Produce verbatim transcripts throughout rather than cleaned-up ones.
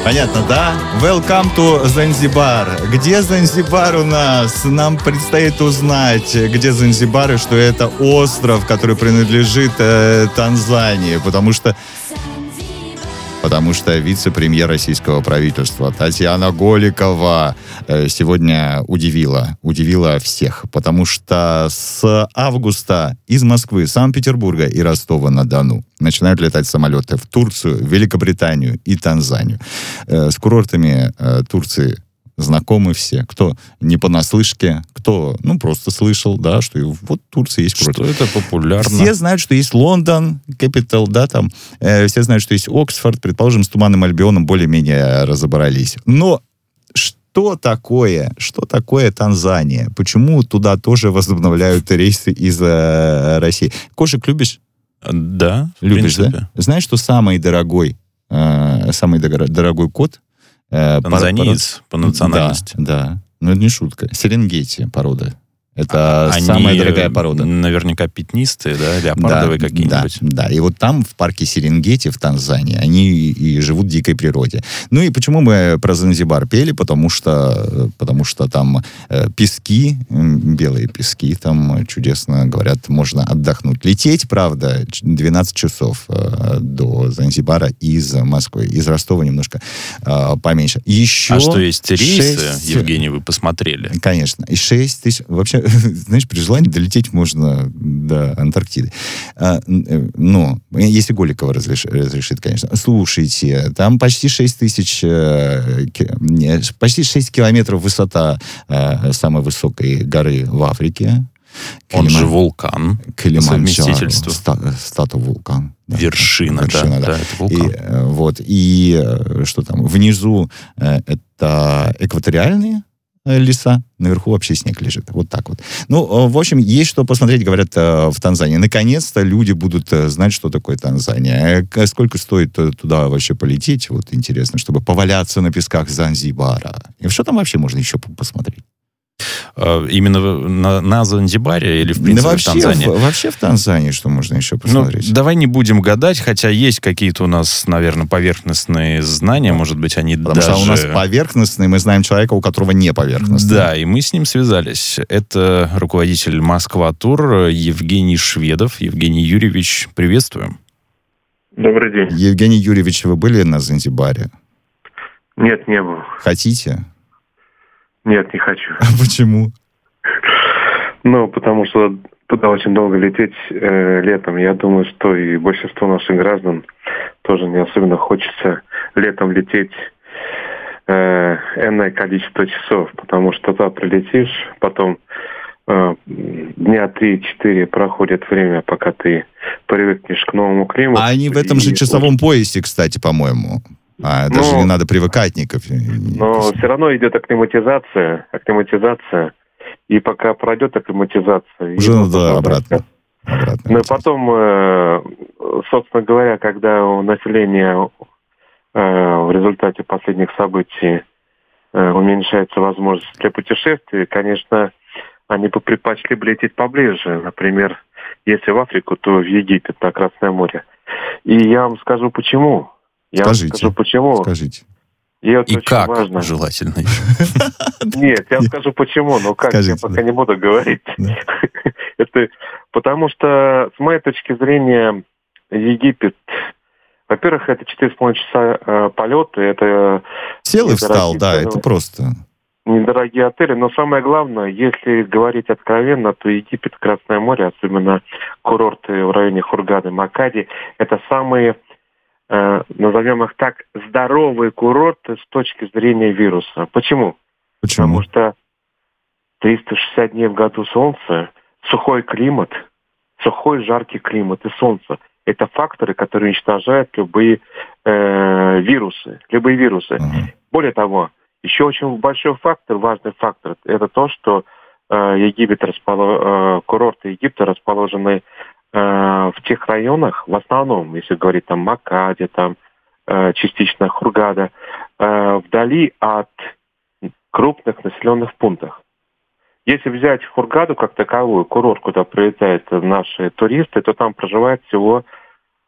Понятно, да? Welcome to Занзибар. Где Занзибар у нас? Нам предстоит узнать, где Занзибар, и что это остров, который принадлежит э, Танзании, потому что Потому что вице-премьер российского правительства Татьяна Голикова сегодня удивила, удивила всех, потому что с августа из Москвы, Санкт-Петербурга и Ростова-на-Дону начинают летать самолеты в Турцию, Великобританию и Танзанию. С курортами Турции знакомы все, кто не понаслышке, кто, ну, просто слышал, да, что вот в Турции есть курорт. Что это популярно. Все знают, что есть Лондон, Capital, да, там, э, все знают, что есть Оксфорд, предположим, с Туманным Альбионом более-менее разобрались. Но что такое, что такое Танзания? Почему туда тоже возобновляют рейсы из э, России? Кошек любишь? Да, любишь, да? Знаешь, что самый дорогой, э, самый дорогой кот? Танзаниец по национальности. Да, да. Но это не шутка. Серенгети порода. Это Они самая дорогая порода. Наверняка пятнистые, да, леопардовые да, какие-нибудь. Да, да, и вот там, в парке Серенгети в Танзании, они и, и живут в дикой природе. Ну и почему мы про Занзибар пели? Потому что, потому что там э, пески, белые пески, там чудесно, говорят, можно отдохнуть. Лететь, правда, двенадцать часов э, до Занзибара из Москвы. Из Ростова немножко э, поменьше. Еще а что есть рейсы, шесть... Евгений, вы посмотрели? Конечно. И шесть тысяч... Вообще, знаешь, при желании долететь можно до Антарктиды. А, но, если Голикова разреш, разрешит, конечно. Слушайте, там почти шесть тысяч, почти шесть километров высота самой высокой горы в Африке. Он Килиман... же вулкан. Килиманджаро. Ста... Стату вулкан. Да, вершина, вершина, да, да. да, это вулкан. И, вот, и что там? Внизу это экваториальные леса, наверху вообще снег лежит. Вот так вот. Ну, в общем, есть что посмотреть, говорят, в Танзании. Наконец-то люди будут знать, что такое Танзания. Сколько стоит туда вообще полететь, вот интересно, чтобы поваляться на песках Занзибара. И что там вообще можно еще посмотреть? Именно на, на Занзибаре или, в принципе, да вообще, в Танзании? В, вообще в Танзании что можно еще посмотреть? Ну, давай не будем гадать, хотя есть какие-то у нас, наверное, поверхностные знания, может быть, они Потому даже... что у нас поверхностные, мы знаем человека, у которого не поверхностные. Да, и мы с ним связались. Это руководитель Москва-тур Евгений Шведов. Евгений Юрьевич, приветствуем. Добрый день. Евгений Юрьевич, вы были на Занзибаре? Нет, не был. Хотите? Нет, не хочу. А почему? Ну, потому что туда очень долго лететь э, летом. Я думаю, что и большинство наших граждан тоже не особенно хочется летом лететь э, энное количество часов, потому что туда прилетишь, потом э, дня три-четыре проходит время, пока ты привыкнешь к новому климату. А они в этом же часовом поясе, кстати, по-моему. А, даже но, не надо привыкатников. Но все равно идет акклиматизация, акклиматизация, и пока пройдет акклиматизация... Уже надо обратно. обратно. Ну и потом, собственно говоря, когда у населения в результате последних событий уменьшается возможность для путешествий, конечно, они бы предпочли бы лететь поближе. Например, если в Африку, то в Египет, на Красное море. И я вам скажу, почему. Я Скажите, вам скажу, почему. Скажите. И, это и как, важно. желательно. Нет, я вам скажу, почему, но как, я пока не буду говорить. Это потому что, с моей точки зрения, Египет, во-первых, это четыре с половиной часа полета, это... Сел и встал, да, это просто... Недорогие отели, но самое главное, если говорить откровенно, то Египет, Красное море, особенно курорты в районе Хургады, Макади, это самые... назовем их так, здоровые курорты с точки зрения вируса. Почему? Почему? Потому что триста шестьдесят дней в году солнце, сухой климат, сухой жаркий климат и солнце. Это факторы, которые уничтожают любые э, вирусы. Любые вирусы. Uh-huh. Более того, еще очень большой фактор, важный фактор, это то, что э, Египет располож... э, курорты Египта расположены в тех районах, в основном, если говорить там Макади, там частично Хургада, вдали от крупных населенных пунктов. Если взять Хургаду как таковую, курорт, куда прилетают наши туристы, то там проживает всего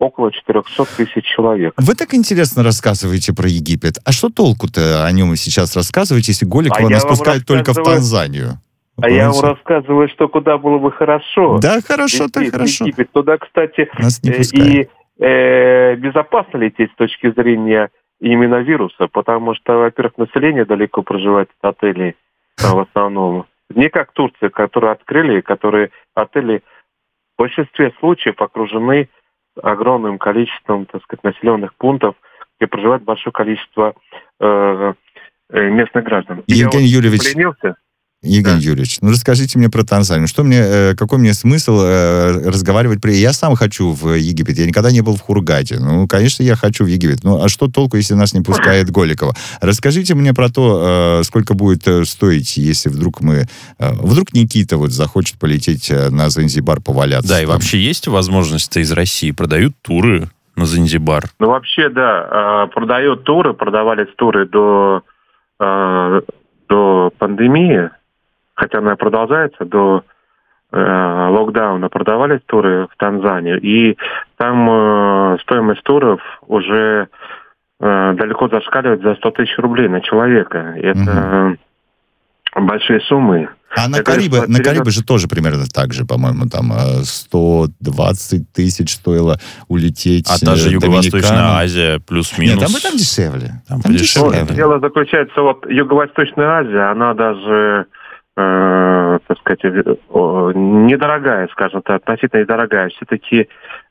около четыреста тысяч человек. Вы так интересно рассказываете про Египет. А что толку-то о нем сейчас рассказываете, если Голикова А нас пускают только в Танзанию? А я вам рассказываю, что куда было бы хорошо. Да, хорошо-то хорошо. Египет. Туда, кстати, нас не и э, безопасно лететь с точки зрения именно вируса, потому что, во-первых, население далеко проживает от отелей а, в основном. Не как Турция, которые открыли, которые отели в большинстве случаев окружены огромным количеством, так сказать, населенных пунктов, где проживает большое количество э, местных граждан. Евгений Я Юрьевич, поленился. Евгений да. Юрьевич, ну расскажите мне про Танзанию. Что мне, э, какой мне смысл э, разговаривать при... Я сам хочу в Египет. Я никогда не был в Хургаде. Ну, конечно, я хочу в Египет. Ну, а что толку, если нас не пускает Голикова? Расскажите мне про то, э, сколько будет стоить, если вдруг мы... Э, вдруг Никита вот захочет полететь на Занзибар поваляться. Да, там. И вообще есть возможность-то из России? Продают туры на Занзибар? Ну, вообще, да. Продают туры. Продавались туры до, до пандемии. Хотя она продолжается, до э, локдауна продавались туры в Танзанию, и там э, стоимость туров уже э, далеко зашкаливает за сто тысяч рублей на человека. Это угу. большие суммы. А на Карибы, на Карибы же тоже примерно так же, по-моему, там сто двадцать тысяч стоило улететь. А та же Юго-Восточная Азия плюс-минус. Нет, там, там дешевле. Там, там дешевле. дешевле. Дело заключается, вот Юго-Восточная Азия, она даже... Э, так сказать, недорогая, скажем так, относительно недорогая. Все-таки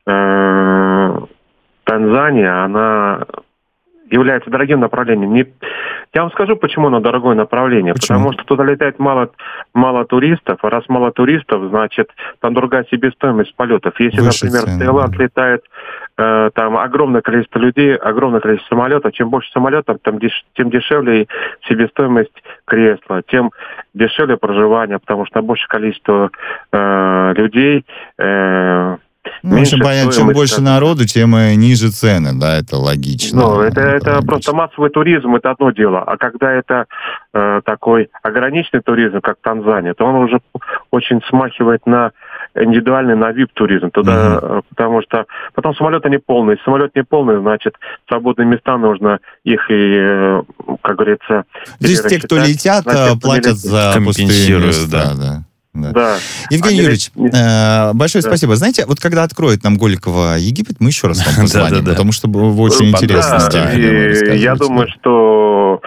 э, Танзания, она является дорогим направлением. Не... Я вам скажу, почему оно дорогое направление. Почему? Потому что туда летает мало, мало туристов, а раз мало туристов, значит, там другая себестоимость полетов. Если, Выше например, цены, в Таиланд да. летает э, там огромное количество людей, огромное количество самолетов, чем больше самолетов, там деш... тем дешевле себестоимость кресла, тем дешевле проживание, потому что больше количество э, людей... Э, Ну, в общем, понятно, чем больше как... народу, тем ниже цены, да, это логично. Ну, это, это, это логично. Просто массовый туризм, это одно дело. А когда это э, такой ограниченный туризм, как Танзания, то он уже очень смахивает на индивидуальный, на вип-туризм. Туда, mm-hmm. Потому что потом самолеты не полные. Если самолет не полный, значит, свободные места нужно их и, как говорится... Здесь те, кто летят, значит, платят за пустые места, да. Да. Да. Евгений а Юрьевич, э, большое да. спасибо. Знаете, вот когда откроет нам Голикова Египет, мы еще раз вам позвоним, потому что очень интересно. Я думаю, что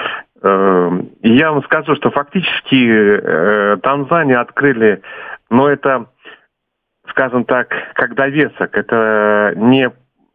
я вам скажу, что фактически Танзанию открыли, но это, скажем так, как довесок. Это не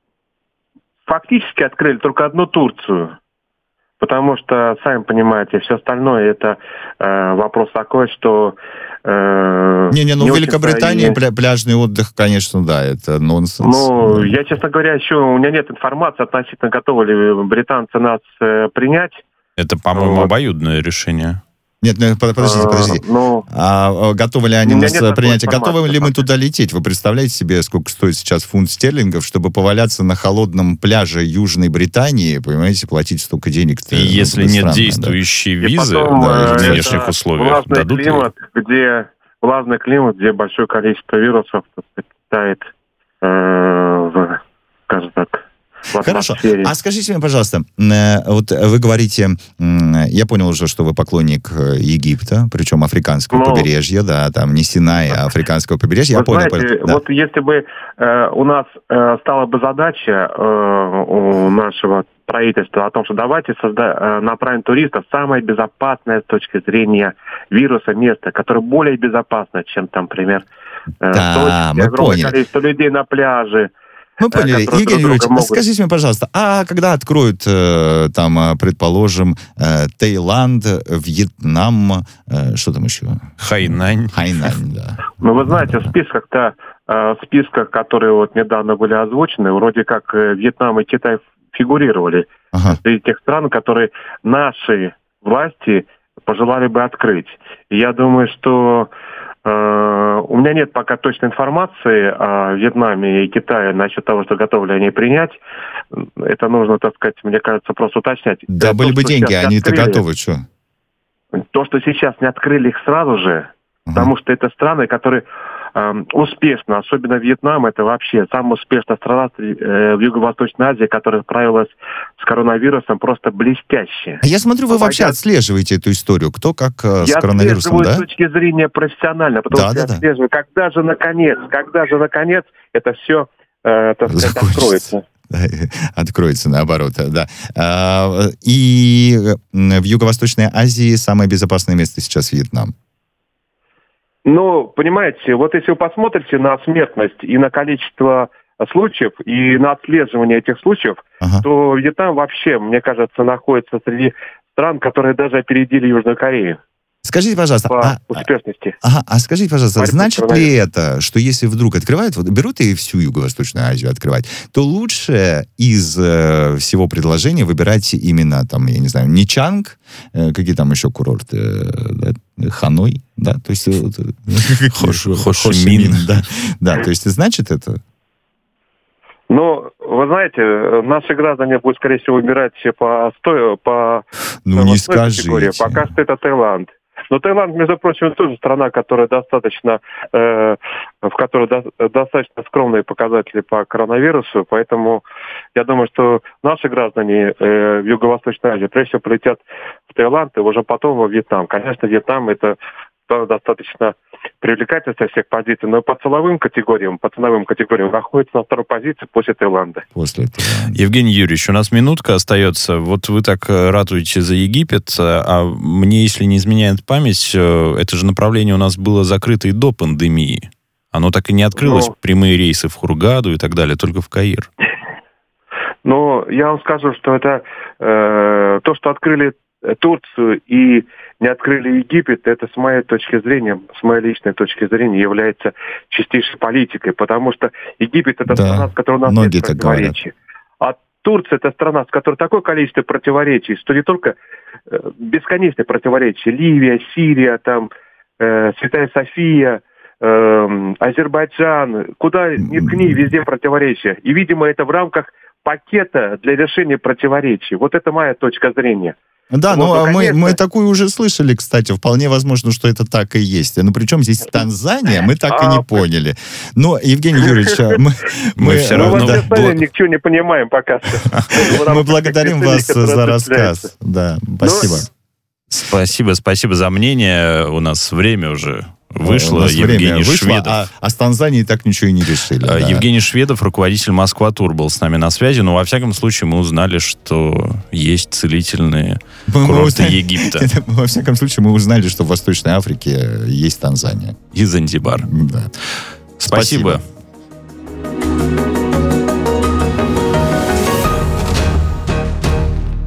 фактически открыли только одну Турцию. Потому что, сами понимаете, все остальное это э, вопрос такой, что... Э, Не-не, ну не в Великобритании пля- пляжный отдых, конечно, да, это нонсенс. Ну, я, честно говоря, еще у меня нет информации относительно, готовы ли британцы нас э, принять. Это, по-моему, вот. обоюдное решение. Нет, ну, подождите, подождите. А, ну, а готовы ли они нас принять? А готовы ли мы туда лететь? Вы представляете себе, сколько стоит сейчас фунт стерлингов, чтобы поваляться на холодном пляже Южной Британии, понимаете, платить столько денег? И если нет странно, действующей да. визы потом, да, в внешних условиях, влажный дадут климат, где влажный климат, где большое количество вирусов питает, э, в, скажем так, Хорошо. А скажите мне, пожалуйста, вот вы говорите, я понял уже, что вы поклонник Египта, причем африканского ну, побережья, да, там не Синай, а африканского побережья. Я понял. Знаете, да. вот если бы э, у нас э, стала бы задача э, у нашего правительства о том, что давайте созда- э, направим туристов в самое безопасное с точки зрения вируса место, которое более безопасно, чем там, например, э, да, точки, мы огромное поняли. количество людей на пляже. Мы поняли. Евгений Юрьевич, могут... скажите мне, пожалуйста, а когда откроют, э, там, предположим, э, Таиланд, Вьетнам, э, что там еще? Хайнань. Хайнань, да. Ну, вы знаете, в списках-то, э, в списках, которые вот недавно были озвучены, вроде как э, Вьетнам и Китай фигурировали. Ага. Среди тех стран, которые наши власти пожелали бы открыть. И я думаю, что у меня нет пока точной информации о Вьетнаме и Китае насчет того, что готовы ли они принять. Это нужно, так сказать, мне кажется, просто уточнять. Да, были бы деньги, они-то готовы, что? То, что сейчас не открыли их сразу же, uh-huh. потому что это страны, которые э, успешно, особенно Вьетнам, это вообще самая успешная страна э, в Юго-Восточной Азии, которая справилась с коронавирусом просто блестяще. А я смотрю, вы Попадя... вообще отслеживаете эту историю. Кто как э, с я коронавирусом, да? Я с точки зрения профессионально, потому да, что да, я да. отслеживаю, когда же наконец, когда же наконец это все, э, так сказать, откроется. Откроется, наоборот, да. И в Юго-Восточной Азии самое безопасное место сейчас Вьетнам. Ну, понимаете, вот если вы посмотрите на смертность и на количество случаев, и на отслеживание этих случаев, ага. то Вьетнам вообще, мне кажется, находится среди стран, которые даже опередили Южную Корею. Скажите, пожалуйста, по а, успешности. А, а скажите, пожалуйста, значит ли это, что если вдруг открывают, вот берут и всю Юго-Восточную Азию открывать, то лучше из э, всего предложения выбирать именно, там, я не знаю, Ничанг, э, какие там еще курорты, э, да, Ханой, да, то есть... Хошимин. Да, да, то есть значит это... Ну, вы знаете, наши граждане будут, скорее всего, выбирать по сто... по ну, не скажите. Пока что это Таиланд. Но Таиланд, между прочим, тоже страна, которая достаточно, э, в которой до, достаточно скромные показатели по коронавирусу, поэтому я думаю, что наши граждане э, в Юго-Восточной Азии прежде всего полетят в Таиланд и уже потом во Вьетнам. Конечно, Вьетнам это достаточно привлекательно со всех позиций, но по ценовым категориям, по ценовым категориям находится на второй позиции после Таиланда. После Таиланда. Евгений Юрьевич, у нас минутка остается. Вот вы так ратуете за Египет, а мне, если не изменяет память, это же направление у нас было закрыто и до пандемии. Оно так и не открылось, ну, прямые рейсы в Хургаду и так далее, только в Каир. Ну, я вам скажу, что это э, то, что открыли Турцию и не открыли Египет, это с моей точки зрения, с моей личной точки зрения, является чистейшей политикой, потому что Египет это да, страна, с которой у нас нет противоречий. А Турция это страна, с которой такое количество противоречий, что не только э, бесконечные противоречия. Ливия, Сирия, там, э, Святая София, э, Азербайджан, куда ни ткни, везде противоречия. И, видимо, это в рамках пакета для решения противоречий. Вот это моя точка зрения. Да, вот, ну, ну мы, мы такую уже слышали, кстати. Вполне возможно, что это так и есть. Но причем здесь Танзания, мы так и не поняли. Но, Евгений Юрьевич, мы, мы все равно... Мы ничего не понимаем пока что. Мы благодарим вас за рассказ. Да, спасибо. Спасибо, спасибо за мнение. У нас время уже вышло. Евгений Шведов. А, а с Танзанией так ничего и не решили. Да. Евгений Шведов, руководитель Москва-тур, был с нами на связи. Но, во всяком случае, мы узнали, что есть целительные мы, курорты мы узнали, Египта. Это, во всяком случае, мы узнали, что в Восточной Африке есть Танзания. И Занзибар. Да. Спасибо. Спасибо.